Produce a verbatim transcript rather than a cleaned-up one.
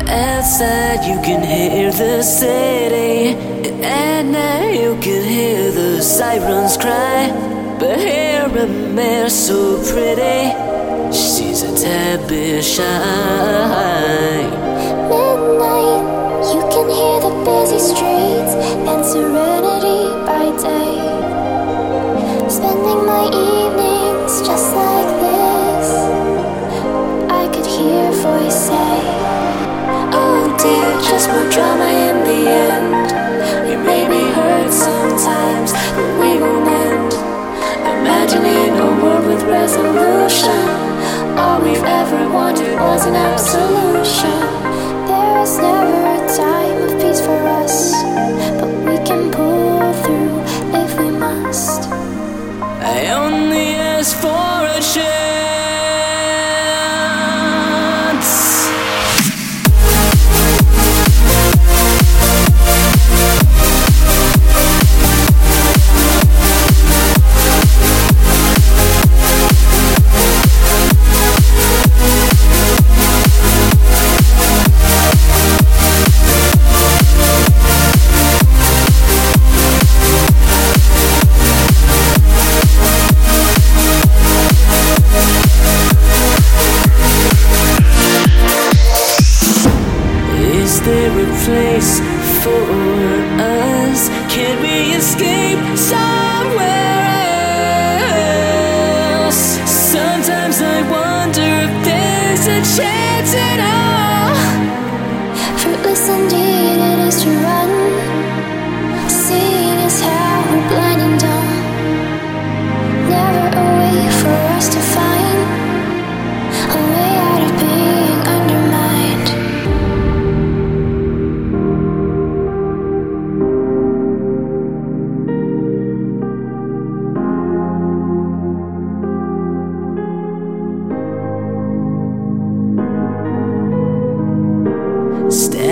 Outside you can hear the city, and at night you can hear the sirens cry. But here a mare so pretty, she's a tad bit shy. Midnight, you can hear the busy streets and serenity by day. Spending my evenings just like this, I could hear a voice say, oh dear, just more drama in the end. We may be hurt sometimes, but we won't end. Imagining a world with resolution, all we've ever wanted was an absolution. There is never a time of peace for us, but we can pull through if we must. I only ask for a chance. Is there a place for us? Can we escape somewhere else? Sometimes I wonder if there's a chance at all. Fruitless indeed it is to run, seeing as how we're blind and dumb. Never a way for us to find a way out of being undermined. Stay